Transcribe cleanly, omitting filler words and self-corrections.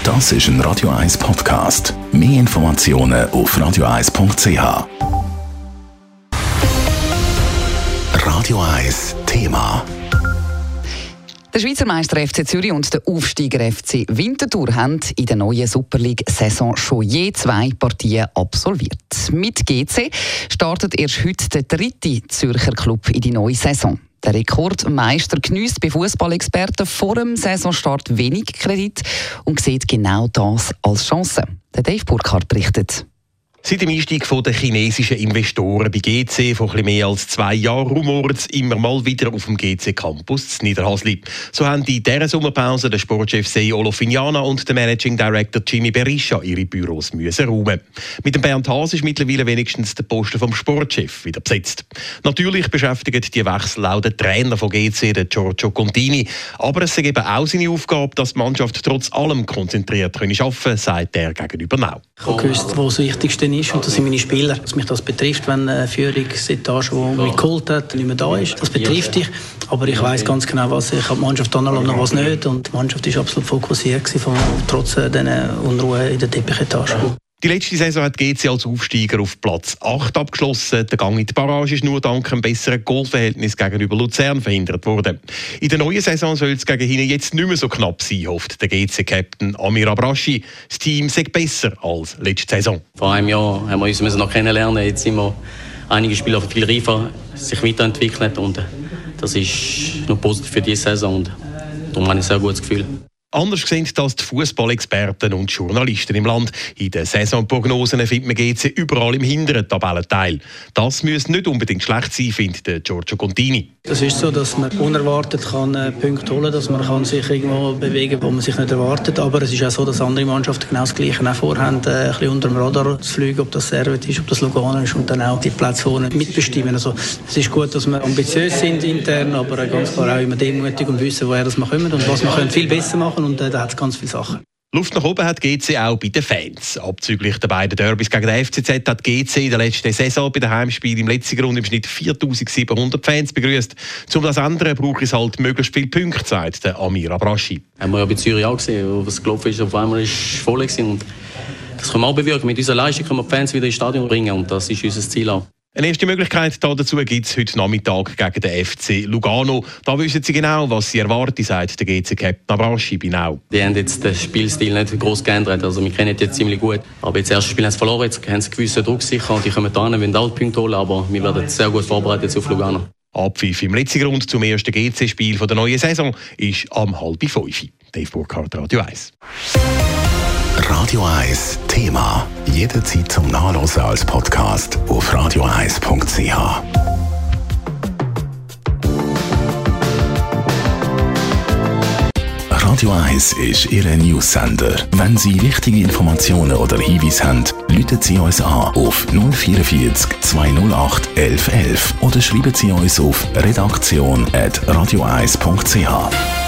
Das ist ein Radio 1 Podcast. Mehr Informationen auf radio1.ch. Radio 1 Thema. Der Schweizer Meister FC Zürich und der Aufsteiger FC Winterthur haben in der neuen Super League-Saison schon je 2 Partien absolviert. Mit GC startet erst heute der 3. Zürcher Club in die neue Saison. Der Rekordmeister geniesst bei Fußballexperten vor dem Saisonstart wenig Kredit und sieht genau das als Chance. Der Dave Burkhardt berichtet. Seit dem Einstieg der chinesischen Investoren bei GC vor etwas mehr als 2 Jahren rumort es immer mal wieder auf dem GC-Campus in Niederhasli. So haben in dieser Sommerpause der Sportchef Sei Olofinjana und der Managing Director Jimmy Berisha ihre Büros räumen. Mit dem Bernd Haas ist mittlerweile wenigstens der Posten vom Sportchef wieder besetzt. Natürlich beschäftigt die Wechsel auch den Trainer von GC, den Giorgio Contini. Aber es ist eben auch seine Aufgabe, dass die Mannschaft trotz allem konzentriert arbeiten kann, sagt er gegenüber Now. Ich habe gewusst, was das Wichtigste ist, und das sind meine Spieler. Was mich das betrifft, wenn eine Führungsetage, die mich geholt hat, nicht mehr da ist. Das betrifft dich. Aber ich weiss ganz genau, was ich habe die Mannschaft anlassen und was nicht. Und die Mannschaft war absolut fokussiert, trotz dieser Unruhe in der Teppichetage. Die letzte Saison hat GC als Aufsteiger auf Platz 8 abgeschlossen. Der Gang in die Barrage ist nur dank einem besseren Goalverhältnis gegenüber Luzern verhindert worden. In der neuen Saison soll es gegen ihn jetzt nicht mehr so knapp sein, hofft der GC-Captain Amir Abraschi. Das Team sei besser als letzte Saison. Vor einem Jahr haben wir uns noch kennenlernen. Jetzt sind wir einige Spieler viel reifer, sich weiterentwickelt und das ist noch positiv für diese Saison und darum habe ich ein sehr gutes Gefühl. Anders sehen das die Fußballexperten und Journalisten im Land. In den Saisonprognosen findet man GC überall im hinteren Tabellenteil. Das müsste nicht unbedingt schlecht sein, findet Giorgio Contini. Es ist so, dass man unerwartet Punkte holen kann, dass man sich irgendwo bewegen kann, wo man sich nicht erwartet. Aber es ist auch so, dass andere Mannschaften genau das Gleiche auch vorhaben, ein bisschen unter dem Radar zu fliegen, ob das Servet ist, ob das Lugano ist und dann auch die Plätze vorne mitbestimmen. Also es ist gut, dass wir ambitiös sind intern, aber ganz klar auch immer demütig und wissen, woher wir kommen und was wir viel besser machen können. Und da hat es ganz viele Sachen. Luft nach oben hat GC auch bei den Fans. Abzüglich der beiden Derbys gegen den FCZ hat GC in der letzten Saison bei den Heimspielen im letzten Grund im Schnitt 4'700 Fans begrüßt. Um das zu ändern, braucht es halt möglichst viele Punkte, sagt der Amir Abraschi. Haben wir ja bei Zürich auch gesehen, was gelaufen ist. Auf einmal ist es voll gewesen. Und das können wir auch bewirken. Mit unserer Leistung können wir die Fans wieder ins Stadion bringen. Und das ist unser Ziel auch. Eine erste Möglichkeit dazu gibt es heute Nachmittag gegen den FC Lugano. Da wissen sie genau, was sie erwarten, sagt der GC-Captain Abraschi bei Now. Die haben jetzt den Spielstil nicht gross geändert. Also wir kennen jetzt ziemlich gut. Aber jetzt das erste Spiel haben sie verloren. Jetzt haben sie einen gewissen Druck sicher. Die kommen da hin, wollen alle Punkte holen. Aber wir werden sehr gut vorbereitet auf Lugano. Abpfiff im letzten Grund zum ersten GC-Spiel der neuen Saison ist am 4:30. Dave Burkhardt, Radio 1. Radio 1 Thema. Jederzeit zum Nachlesen als Podcast auf radio1.ch. Radio 1 ist Ihr News-Sender. Wenn Sie wichtige Informationen oder Hinweise haben, rufen Sie uns an auf 044 208 1111 oder schreiben Sie uns auf redaktion@radio1.ch.